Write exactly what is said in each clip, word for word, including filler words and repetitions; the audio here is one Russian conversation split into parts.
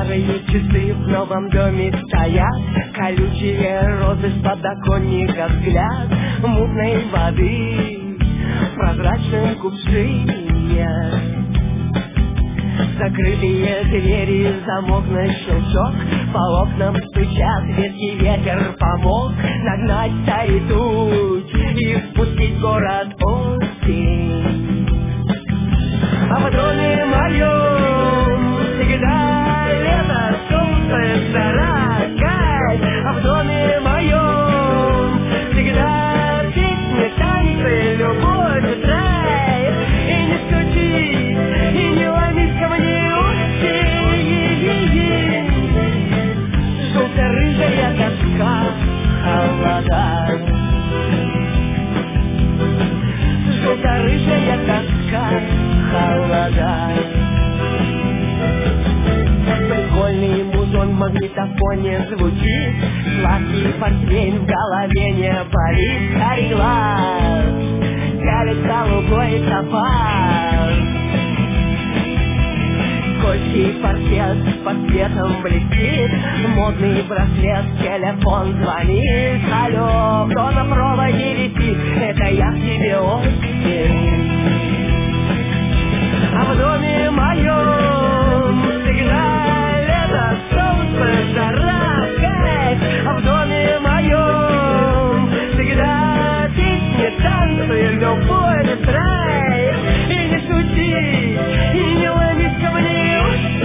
Старые часы в новом доме стоят, колючие розы с подоконника, взгляд мутной воды в прозрачном кувшине. Закрытые двери, замок на щелчок, по окнам стучат, ветхий ветер помог нагнать старый тучь и впустить в город осень. А в доме моем всегда лето, солнце, жара, кайф. А в доме моем всегда песни, танцы, любовь, драйв. И не стучи, и не ломись ко мне осень. Желто-рыжая тоска, холода. Желто-рыжая тоска, холода. Прикольный музон в магнитофоне звучит, сладкий портвейн в голове не болит. Карий глаз пялит голубой топаз, скользкий паркет под светом блестит, модный браслет, телефон звонит. Алло, кто на проводе висит? Это я к тебе осень. А в доме моем всегда лето, солнце, жара, кайф. А в доме моем всегда песни, танцы, любовь, драйв. И не шути, и не ломись ко мне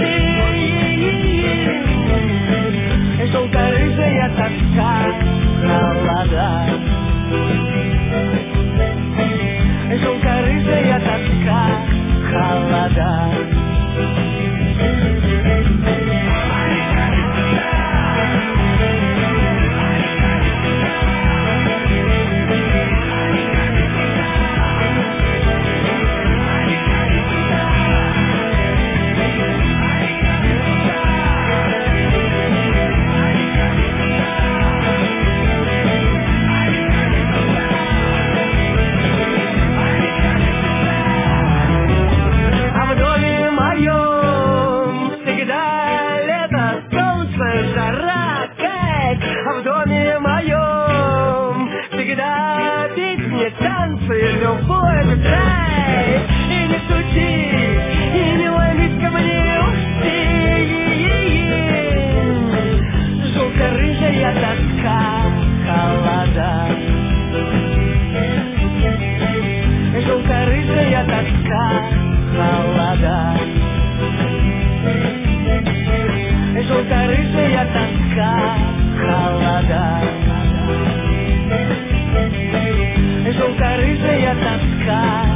осень. Желто-рыжая тоска, холода. Желто-рыжая тоска, холода. Любовь, драйв. И не стучи, и не ломись ко мне осень. Желто-рыжая тоска, холода. Желто-рыжая тоска, холода. Желто-рыжая тоска, холода. Желто-рыжая тоска,